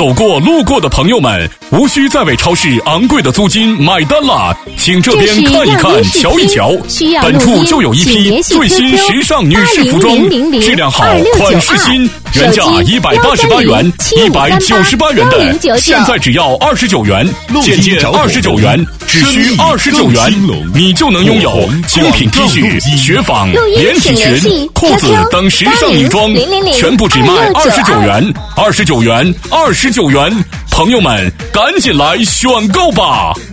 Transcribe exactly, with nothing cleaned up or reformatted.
走过路过的朋友们，无需再为超市昂贵的租金买单了，请这边看一看瞧一瞧，本处就有一批最新时尚女士服装，质量好，款式新，原价一百八十八元，一百九十八元的，现在只要二十九元，件件二十九元，只需二十九元，你就能拥有精品 T 恤、雪纺、连体裙、裤子等时尚女装，全部只卖二十九元，二十九元，二十九元，朋友们赶紧来选购吧！